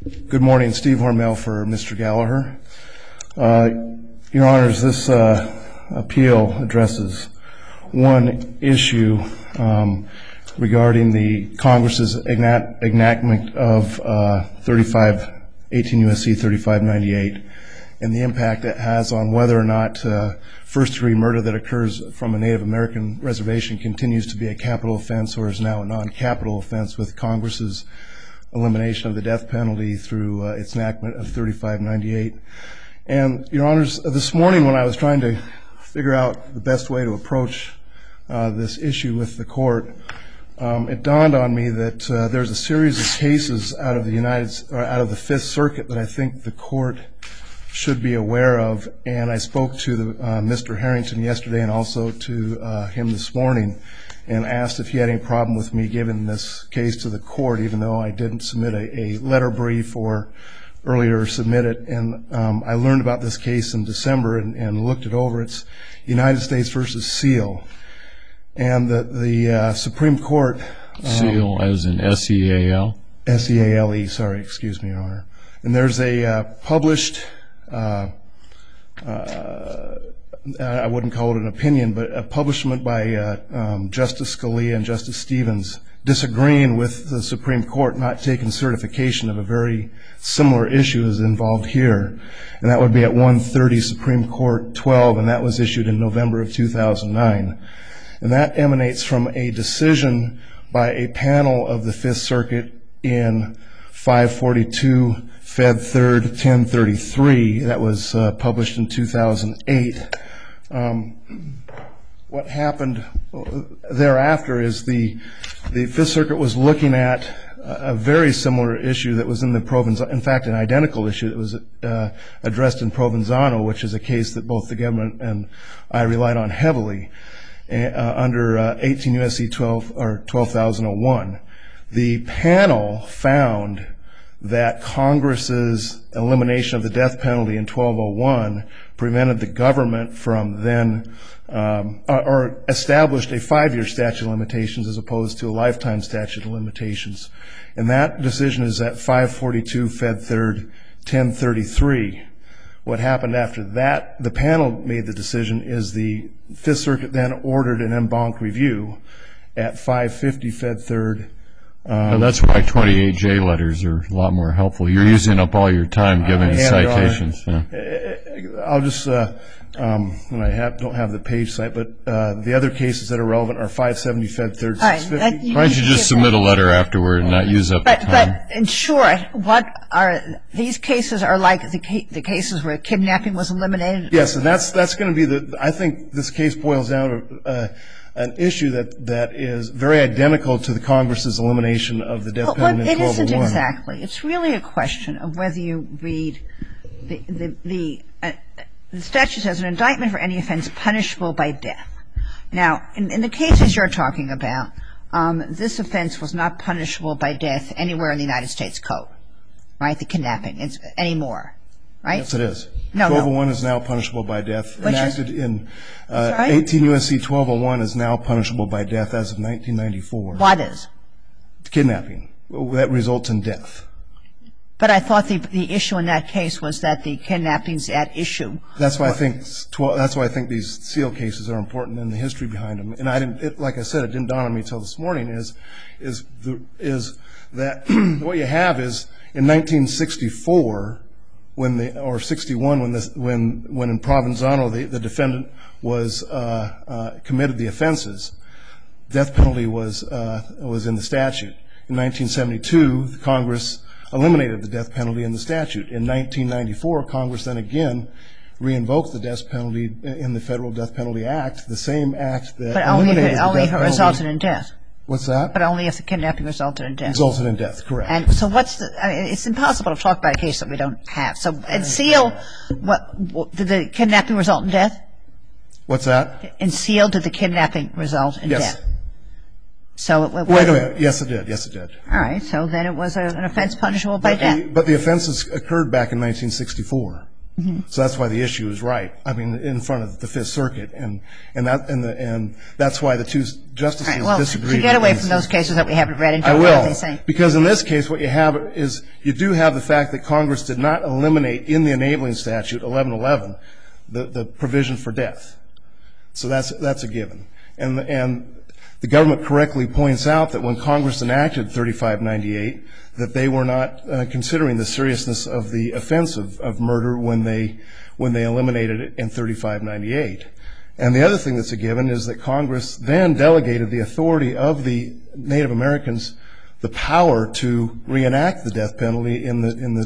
Good morning, Steve Hormel for Mr. Gallagher. Your Honors, this appeal addresses one issue regarding the Congress's enactment of 18 U.S.C. 3598 and the impact it has on whether or not first-degree murder that occurs from a Native American reservation continues to be a capital offense or is now a non-capital offense with Congress's elimination of the death penalty through its enactment of 3598. And, Your Honors, this morning when I was trying to figure out the best way to approach this issue with the court, it dawned on me that there's a series of cases out of the Fifth Circuit that I think the court should be aware of. And I spoke to Mr. Harrington yesterday and also to him this morning and asked if he had any problem with me giving this case to the court, even though I didn't submit a letter brief or earlier submit it. And I learned about this case in December and looked it over. It's United States versus Seal. And the Supreme Court... Seal as in S-E-A-L? S-E-A-L-E, sorry, excuse me, Your Honor. And there's a published... I wouldn't call it an opinion, but a publishment by Justice Scalia and Justice Stevens disagreeing with the Supreme Court not taking certification of a very similar issue as involved here. And that would be at 130 Supreme Court 12, and that was issued in November of 2009. And that emanates from a decision by a panel of the Fifth Circuit in 542 Fed 3rd 1033. That was published in 2008. What happened thereafter is the Fifth Circuit was looking at a very similar issue that was in the Provenzano, in fact, an identical issue that was addressed in Provenzano, which is a case that both the government and I relied on heavily under 18 U.S.C. 12,001. The panel found that Congress's elimination of the death penalty in 1201 prevented the government from then, or established a 5-year statute of limitations as opposed to a lifetime statute of limitations. And that decision is at 542 Fed 3rd 1033. What happened after that, the panel made the decision, is the Fifth Circuit then ordered an en banc review at 550 Fed 3rd. That's why 28J letters are a lot more helpful. You're using up all your time giving citations. I'll just, and I don't have the page site, but the other cases that are relevant are 570 Fed 3rd 650. Why don't you just submit a letter afterward and not use up the time? But in short, what are these cases are like the cases where kidnapping was eliminated? Yes, and that's going to be I think this case boils down to an issue that is very identical to the Congress's elimination of the death penalty in 1201. It isn't exactly. It's really a question of whether you read the statute says an indictment for any offense punishable by death. Now, in the cases you're talking about, this offense was not punishable by death anywhere in the United States Code, right? The kidnapping, it's anymore, right? Yes, it is. No, 1201 is now punishable by death. Which enacted in 18 U.S.C. 1201 is now punishable by death as of 1994. What is? Kidnapping. That results in death. But I thought the issue in that case was that the kidnapping's at issue. That's why I think these Seal cases are important and the history behind them. And like I said, it didn't dawn on me until this morning. Is that what you have is in 1964 or 61 when in Provenzano the defendant was committed the offenses, death penalty was in the statute. In 1972, Congress eliminated the death penalty in the statute. In 1994, Congress then again re-invoked the death penalty in the Federal Death Penalty Act, the same act that eliminated the death penalty. But only if it resulted in death. What's that? But only if the kidnapping resulted in death. Resulted in death, correct. And so it's impossible to talk about a case that we don't have. So in Seal, did the kidnapping result in death? What's that? In Seal, did the kidnapping result in death? Yes. So wait a minute. Yes, it did. Yes, it did. All right. So then it was an offense punishable by death. But the offenses occurred back in 1964. So that's why the issue is right. I mean, in front of the Fifth Circuit, and that's why the two justices disagreed. To get away from those cases that we haven't read into, I what will, they say. because in this case, what you have is you do have the fact that Congress did not eliminate in the enabling statute 1111 the provision for death. So that's a given, and the government correctly points out that when Congress enacted 3598, that they were not considering the seriousness of the offense of murder when they eliminated it in 3598. And the other thing that's a given is that Congress then delegated the authority of the Native Americans the power to reenact the death penalty in the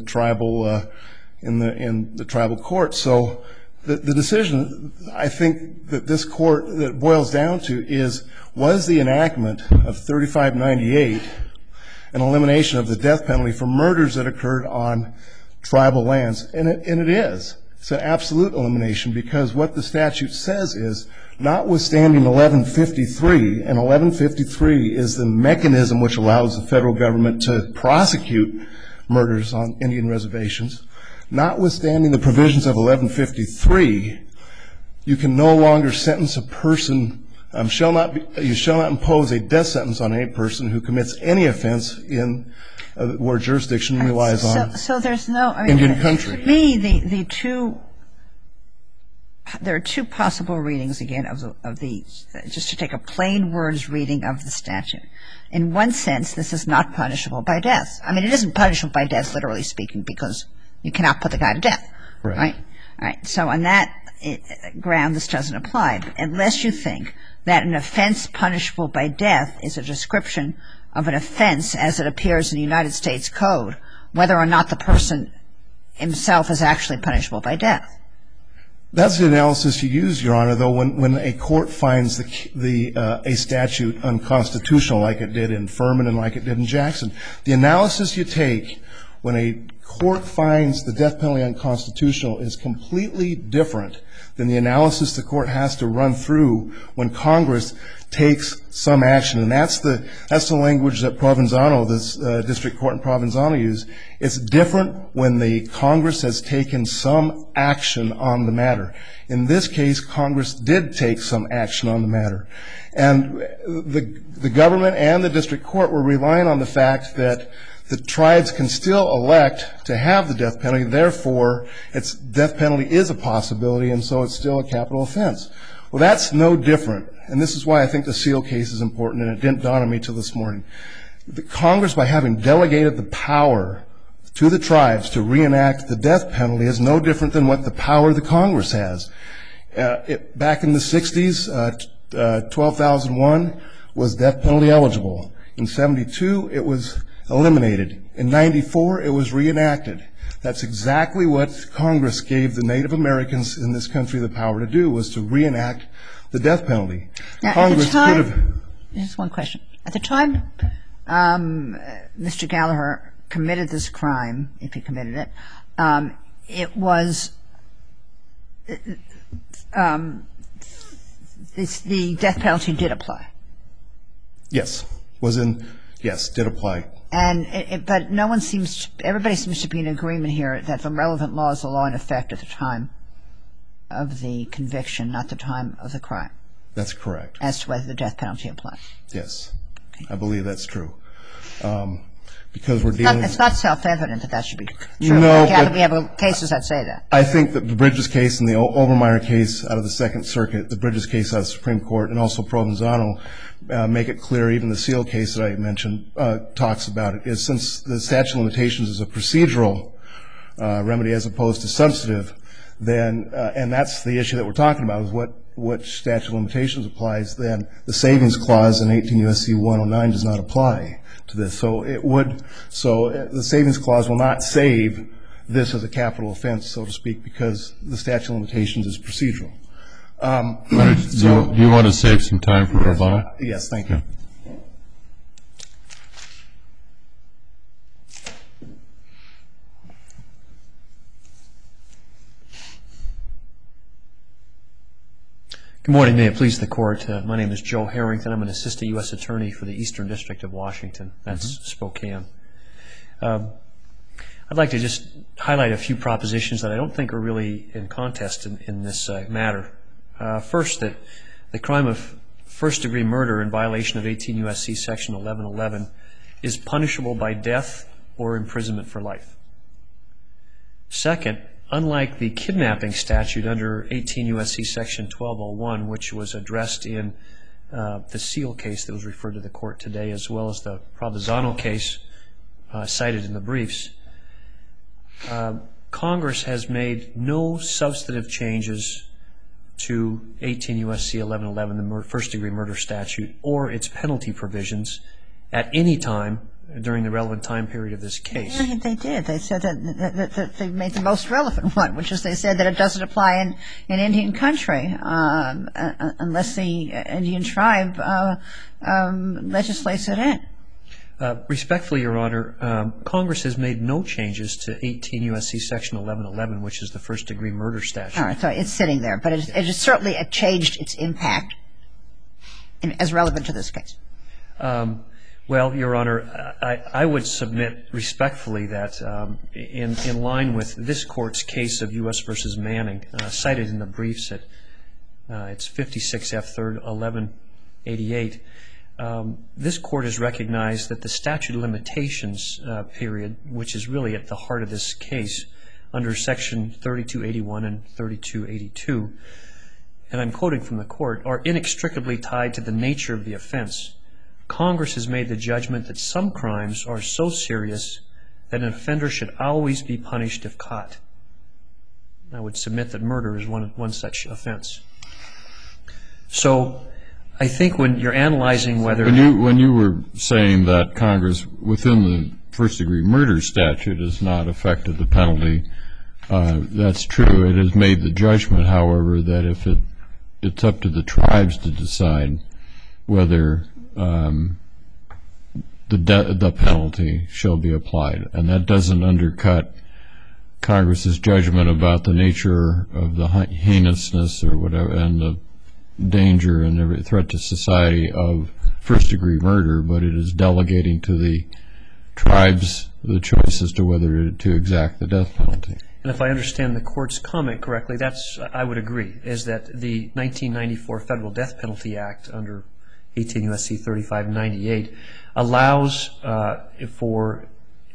tribal court. So the decision, I think, that this court that boils down to is, was the enactment of 3598 an elimination of the death penalty for murders that occurred on tribal lands? And it is. It's an absolute elimination, because what the statute says is, notwithstanding 1153, and 1153 is the mechanism which allows the federal government to prosecute murders on Indian reservations, notwithstanding the provisions of 1153, you can no longer sentence a person, you shall not impose a death sentence on any person who commits any offense in where jurisdiction relies on so there's no, I mean, Indian country. To me, there are two possible readings again of the just to take a plain words reading of the statute. In one sense, this is not punishable by death. I mean, it isn't punishable by death, literally speaking, because you cannot put the guy to death, right? All right. So on that ground, this doesn't apply, unless you think that an offense punishable by death is a description of an offense as it appears in the United States Code, whether or not the person himself is actually punishable by death. That's the analysis you use, Your Honor, though, when a court finds a statute unconstitutional, like it did in Furman and like it did in Jackson. The analysis you take when a court finds the death penalty unconstitutional is completely different than the analysis the court has to run through when Congress takes some action. And that's the language that Provenzano, this district court in Provenzano, used. It's different when the Congress has taken some action on the matter. In this case, Congress did take some action on the matter. And the government and the district court were relying on the fact that the tribes can still elect to have the death penalty, therefore its death penalty is a possibility, and so it's still a capital offense. Well, that's no different, and this is why I think the Seal case is important, and it didn't dawn on me till this morning. The Congress, by having delegated the power to the tribes to reenact the death penalty, is no different than what the power the Congress has. Back in the 60s, 12,001 was death penalty eligible. In 72, it was eliminated. In 94, it was reenacted. That's exactly what Congress gave the Native Americans in this country the power to do, was to reenact the death penalty. Now, Congress could have... Just one question. At the time Mr. Gallagher committed this crime, if he committed it, it was... the death penalty did apply. Yes. Yes, did apply. But no one seems, everybody seems to be in agreement here that the relevant law is the law in effect at the time of the conviction, not the time of the crime. That's correct. As to whether the death penalty applies. Yes. Okay. I believe that's true. Because we're dealing... It's not self-evident that that should be true. No, but... We have cases that say that. I think that the Bridges case and the Obermeyer case out of the Second Circuit, the Bridges case out of the Supreme Court, and also Provenzano make it clear, even the Seal case that I mentioned talks about it, is since the statute of limitations is a procedural remedy as opposed to substantive, then, and that's the issue that we're talking about, is what statute of limitations applies, then the savings clause in 18 U.S.C. 109 does not apply to this. So the savings clause will not save this as a capital offense, so to speak, because the statute of limitations is procedural. Do you want to save some time for rebuttal? Yes, thank you. Good morning. May it please the Court. My name is Joe Harrington. I'm an assistant U.S. attorney for the Eastern District of Washington. That's Spokane. I'd like to just highlight a few propositions that I don't think are really in contest in this matter. First, that the crime of first-degree murder in violation of 18 U.S.C. Section 1111 is punishable by death or imprisonment for life. Second, unlike the kidnapping statute under 18 U.S.C. Section 1201, which was addressed in the Seal case that was referred to the court today, as well as the Provenzano case cited in the briefs, Congress has made no substantive changes to 18 U.S.C. 1111, the first-degree murder statute, or its penalty provisions at any time during the relevant time period of this case. I think they did. They said that they made the most relevant one, which is they said that it doesn't apply in Indian country unless the Indian tribe legislates it in. Respectfully, Your Honor, Congress has made no changes to 18 U.S.C. Section 1111, which is the first-degree murder statute. All right, so it's sitting there, but it has certainly changed its impact as relevant to this case. Well, Your Honor, I would submit respectfully that in line with this Court's case of U.S. v. Manning, cited in the briefs at it's 56 F. 3rd 1188, this Court has recognized that the statute of limitations period, which is really at the heart of this case, under Section 3281 and 3282, and I'm quoting from the Court, are inextricably tied to the nature of the offense. Congress has made the judgment that some crimes are so serious that an offender should always be punished if caught. I would submit that murder is one such offense. So I think when you're analyzing whether... When you were saying that Congress, within the first-degree murder statute, has not affected the penalty, that's true. It has made the judgment, however, that if it's up to the tribes to decide whether the penalty shall be applied, and that doesn't undercut Congress's judgment about the nature of the heinousness or whatever, and the danger and every threat to society of first-degree murder, but it is delegating to the tribes the choice as to whether to exact the death penalty. And if I understand the Court's comment correctly, I would agree, is that the 1994 Federal Death Penalty Act under 18 U.S.C. 3598 allows for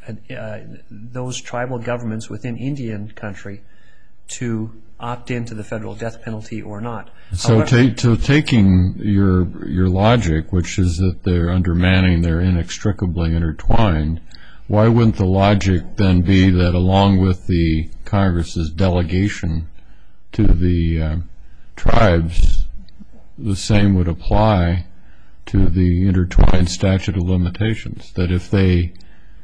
those tribal governments within Indian country to opt into the federal death penalty or not. So taking your logic, which is that they're under Manning, they're inextricably intertwined, why wouldn't the logic then be that along with the Congress's delegation to the tribes, the same would apply to the intertwined statute of limitations, that if they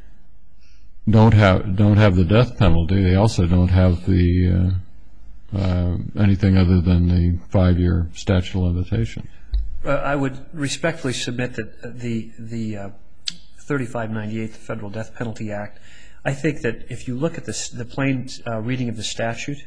don't have the death penalty, they also don't have the anything other than the 5-year statute of limitations? I would respectfully submit that the 3598, the Federal Death Penalty Act, I think that if you look at the plain reading of the statute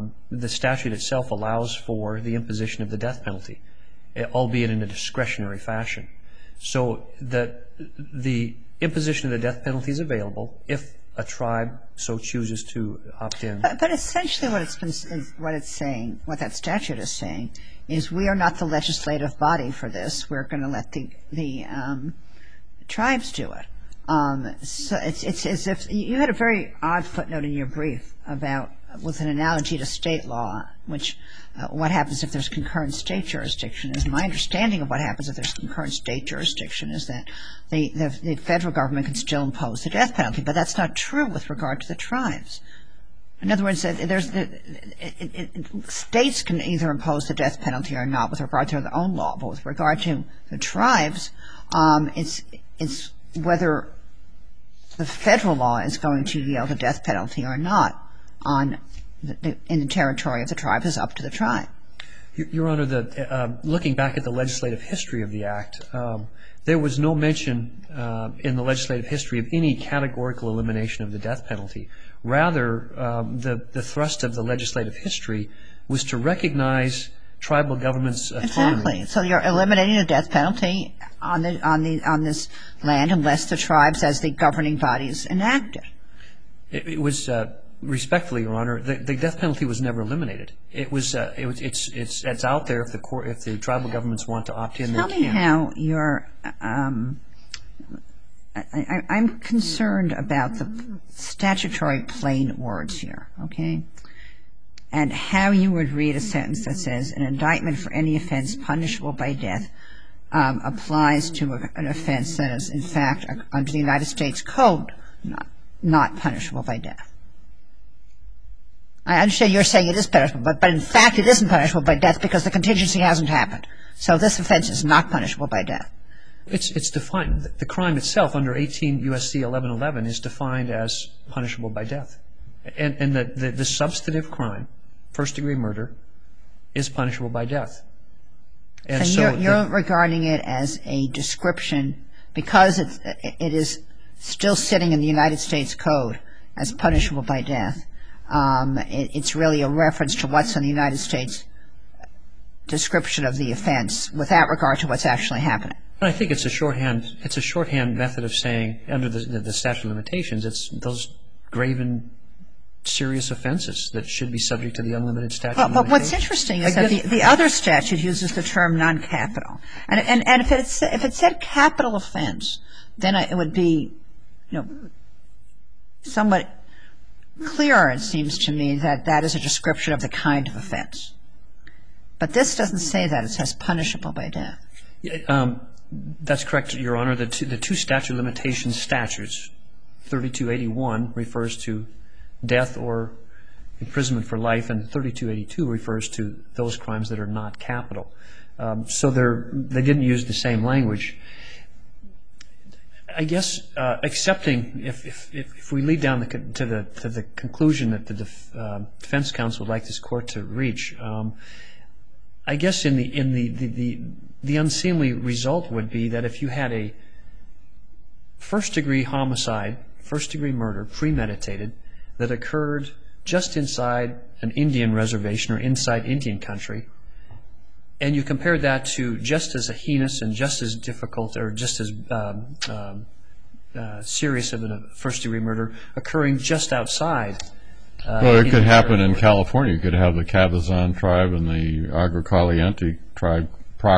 itself allows for the imposition of the death penalty, albeit in a discretionary fashion. So the imposition of the death penalty is available if a tribe so chooses to opt in. But essentially what it's saying, what that statute is saying, is we are not the legislative body for this. We're going to let the tribes do it. So it's as if you had a very odd footnote in your brief about, with an analogy to state law, which what happens if there's concurrent state jurisdiction. Is my understanding of what happens if there's concurrent state jurisdiction is that the federal government can still impose the death penalty, but that's not true with regard to the tribes. In other words, states can either impose the death penalty or not with regard to their own law, but with regard to the tribes, it's whether the federal law is going to yield a death penalty or not in the territory of the tribe is up to the tribe. Your Honor, looking back at the legislative history of the Act, there was no mention in the legislative history of any categorical elimination of the death penalty. Rather, the thrust of the legislative history was to recognize tribal governments' autonomy. Exactly. So you're eliminating the death penalty on this land unless the tribes, as the governing bodies, enact it. It was respectfully, Your Honor, the death penalty was never eliminated. It's out there if the tribal governments want to opt in. Tell me how you're. I'm concerned about the statutory plain words here, okay? And how you would read a sentence that says an indictment for any offense punishable by death applies to an offense that is, in fact, under the United States Code, not punishable by death. I understand you're saying it is punishable, but in fact it isn't punishable by death because the contingency hasn't happened. So this offense is not punishable by death. It's defined. The crime itself under 18 U.S.C. 1111 is defined as punishable by death. And the substantive crime, first-degree murder, is punishable by death. And so you're regarding it as a description because it is still sitting in the United States Code as punishable by death. It's really a reference to what's in the United States description of the offense without regard to what's actually happening. I think it's a shorthand method of saying under the statute of limitations, it's those graven serious offenses that should be subject to the unlimited statute of limitations. But what's interesting is that the other statute uses the term non-capital. And if it said capital offense, then it would be, somewhat clearer, it seems to me, that that is a description of the kind of offense. But this doesn't say that. It says punishable by death. That's correct, Your Honor. The two statute of limitations statutes, 3281 refers to death or imprisonment for life, and 3282 refers to those crimes that are not capital. So they didn't use the same language. I guess accepting, if we lead down to the conclusion that the defense counsel would like this court to reach, I guess in the unseemly result would be that if you had a first-degree homicide, first-degree murder, premeditated, that occurred just inside an Indian reservation or inside Indian country, and you compared that to just as heinous and just as difficult or just as serious of a first-degree murder occurring just outside. Well, it could happen in California. You could have the Cabazon tribe and the Agua Caliente tribe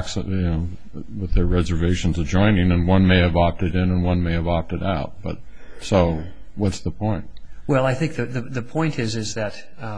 with their reservations adjoining, and one may have opted in and one may have opted out. But so what's the point? Well, I think the point is that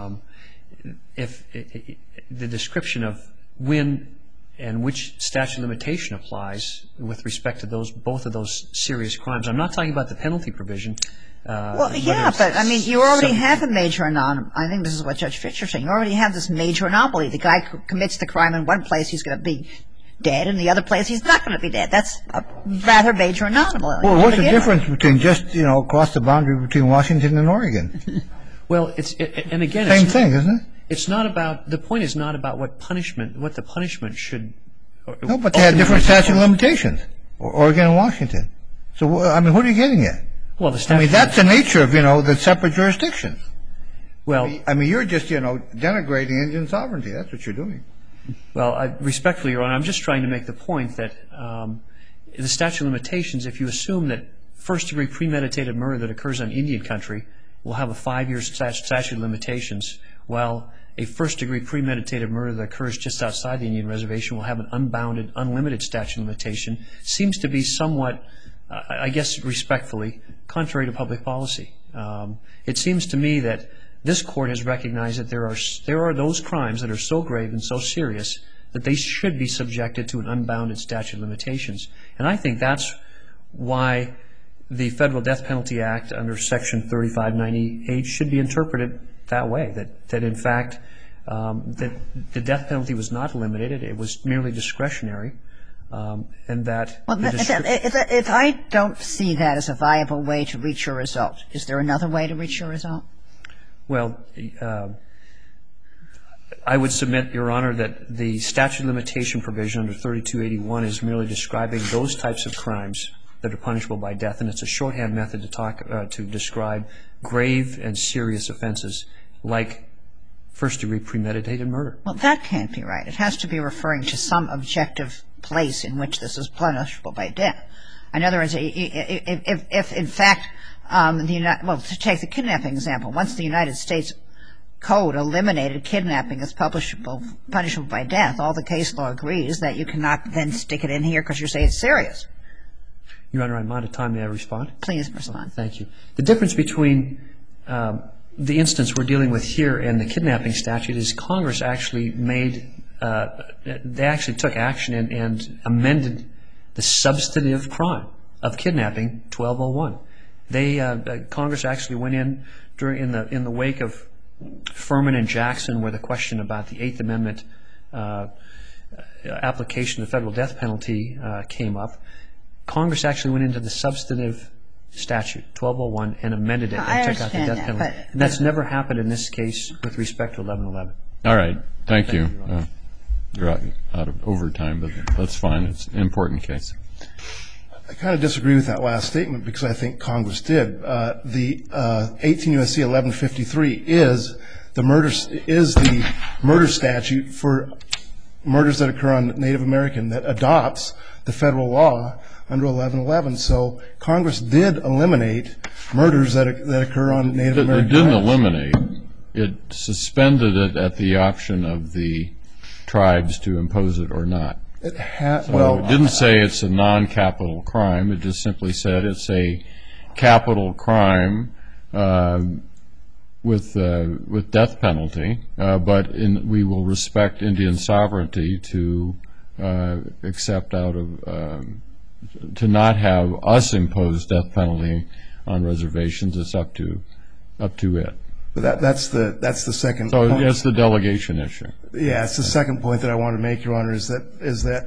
if the description of when and which statute of limitation applies with respect to both of those serious crimes. I'm not talking about the penalty provision. Well, yeah, but I mean, you already have a major anomaly. I think this is what Judge Fischer is saying. You already have this major anomaly. The guy who commits the crime in one place, he's going to be dead, and the other place, he's not going to be dead. That's a rather major anomaly. Well, what's the difference between just, across the boundary between Washington and Oregon? Well, and again, same thing, isn't it? It's not about, the point is not about what the punishment should. No, but they had different statute of limitations, Oregon and Washington. So, I mean, what are you getting at? Well, that's the nature of, the separate jurisdiction. Well, I mean, you're just, denigrating Indian sovereignty. That's what you're doing. Well, respectfully, Your Honor, I'm just trying to make the point that the statute of limitations, if you assume that first-degree premeditated murder that occurs in Indian country will have a 5-year statute of limitations, while a first-degree premeditated murder that occurs just outside the Indian reservation will have an unbounded, unlimited statute of limitation, seems to be somewhat, I guess respectfully, contrary to public policy. It seems to me that this Court has recognized that there are those crimes that are so grave and so serious that they should be subjected to an unbounded statute of limitations. And I think that's why the Federal Death Penalty Act under Section 3598 should be interpreted that way, that in fact that the death penalty was not eliminated, it was merely discretionary, and that... Well, if I don't see that as a viable way to reach your result, is there another way to reach your result? Well, I would submit, Your Honor, that the statute of limitation provision under 3281 is merely describing those types of crimes that are punishable by death, and it's a shorthand method to describe grave and serious offenses like first-degree premeditated murder. Well, that can't be right. It has to be referring to some objective place in which this is punishable by death. In other words, if in fact to take the kidnapping example, once the United States Code eliminated kidnapping as punishable by death, all the case law agrees that you cannot then stick it in here because you say it's serious. Your Honor, I'm out of time. May I respond? Please respond. Thank you. The difference between the instance we're dealing with here and the kidnapping statute is Congress actually they actually took action and amended the substantive crime of kidnapping, 1201. Congress actually went in in the wake of Furman and Jackson, where the question about the Eighth Amendment application of the federal death penalty came up. Congress actually went into the substantive statute, 1201, and amended it and took out the death penalty. And that's never happened in this case with respect to 1111. All right. Thank you. You're out of overtime, but that's fine. It's an important case. I kind of disagree with that last statement because I think Congress did. The 18 U.S.C. 1153 is the murder statute for murders that occur on Native American that adopts the federal law under 1111. So Congress did eliminate murders that occur on Native American. It didn't eliminate. It suspended it at the option of the tribes to impose it or not. It didn't say it's a non-capital crime. It just simply said it's a capital crime with death penalty, but we will respect Indian sovereignty to accept to not have us impose death penalty on reservations. It's up to it. But that's the second point. So it's the delegation issue. Yeah, it's the second point that I want to make, Your Honor, is that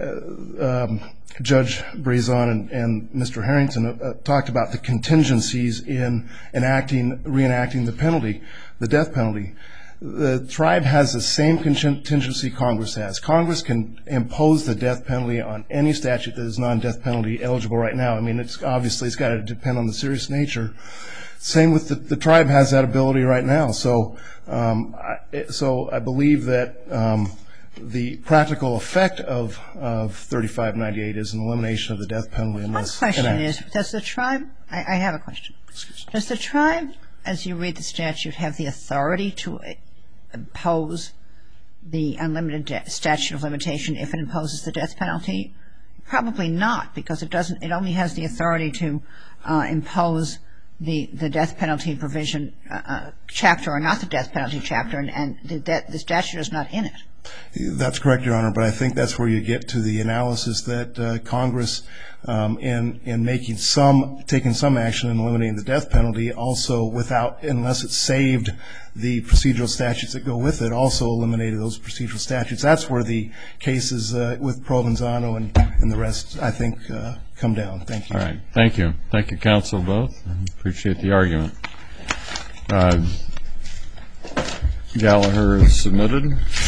Judge Brizon and Mr. Harrington talked about the contingencies in reenacting the penalty, the death penalty. The tribe has the same contingency Congress has. Congress can impose the death penalty on any statute that is non-death penalty eligible right now. I mean, it's got to depend on the serious nature. Same with the tribe has that ability right now. So I believe that the practical effect of 3598 is an elimination of the death penalty. My question is, does the tribe, I have a question. Does the tribe, as you read the statute, have the authority to impose the unlimited statute of limitation if it imposes the death penalty? Probably not, because it only has the authority to impose the death penalty provision chapter or not the death penalty chapter, and the statute is not in it. That's correct, Your Honor, but I think that's where you get to the analysis that Congress, in taking some action in eliminating the death penalty, also unless it saved the procedural statutes that go with it, also eliminated those procedural statutes. That's where the cases with Provenzano and the rest, I think, come down. Thank you. All right. Thank you. Thank you, counsel, both. I appreciate the argument. Gallagher is submitted.